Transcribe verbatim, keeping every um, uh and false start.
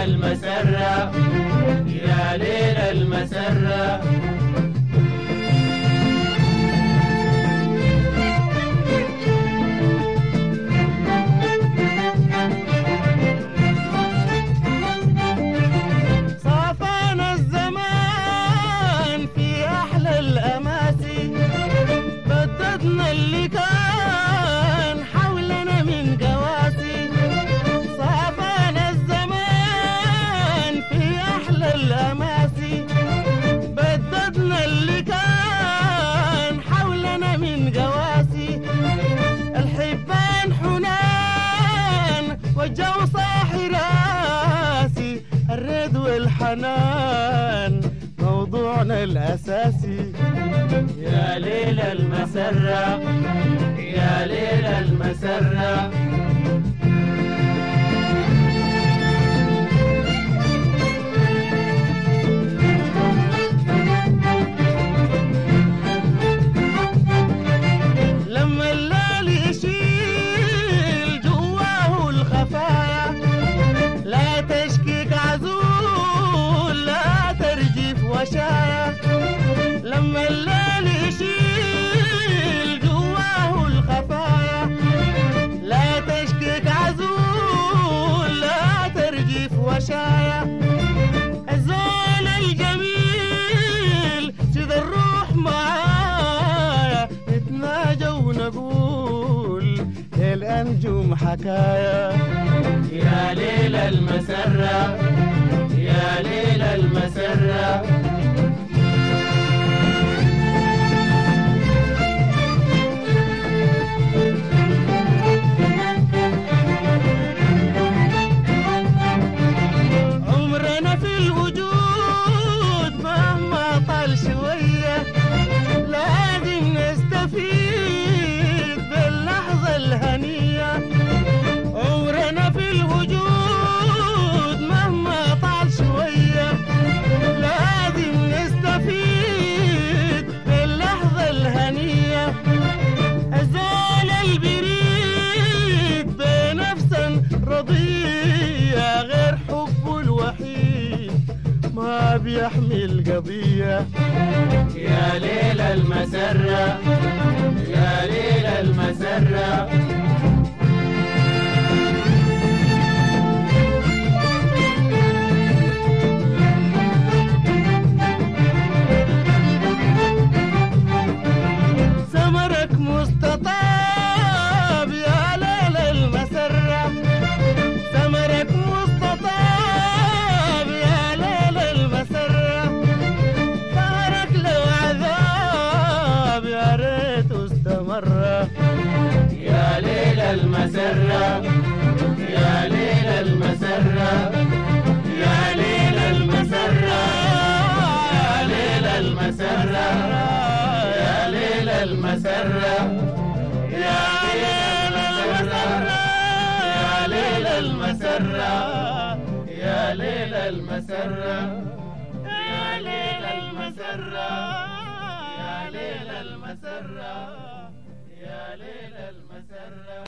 المسرة يا ليل المسرة. صافانا الزمان في أحلى الأماسي، بددنا اللي كان حولنا من قواسي. صافانا الزمان في أحلى الأماسي، بددنا اللي كان حولنا من قواسي. الحبان حنان والجو صاحي راسي، الرد والحنان موضوعنا الأساسي. يا ليل المسرة يا ليل المسرة. لما الليل يشيل جواه الخفايا، لا تشكيك عزول لا ترجف وشايا. لما الليل يشيل جواه الخفايا، لا تشكيك عزول لا ترجف وشايا. الزول الجميل سيد الروح معايا، نتناجى ونقول للأنجم حكايا. يا ليل المسرة يا ليل المسرة. عمرنا في الوجود مهما طال شوية، لازم نستفيد باللحظة الهنية. عمرنا في الوجود مهما طال شوية، لازم نستفيد باللحظة الهنية. الزول البريد بنفسا رضية، غير حبه الوحيد ما بيحمل قضية. يا ليل المسرة يا ليل المسرة. ثمرك مستطاب يا ليل المسرة، ثمرك مستطاب يا ليل المسرة. ثمرك لو عذاب يا ريت استمر. يا ليل المسرة يا ليل المسرة. يا ليل المسرة يا ليل المسرة. يا ليل المسرة يا ليل المسرة. يا ليل المسرة يا ليل المسرة. يا ليل المسرة يا ليل المسرة. يا ليل المسرة.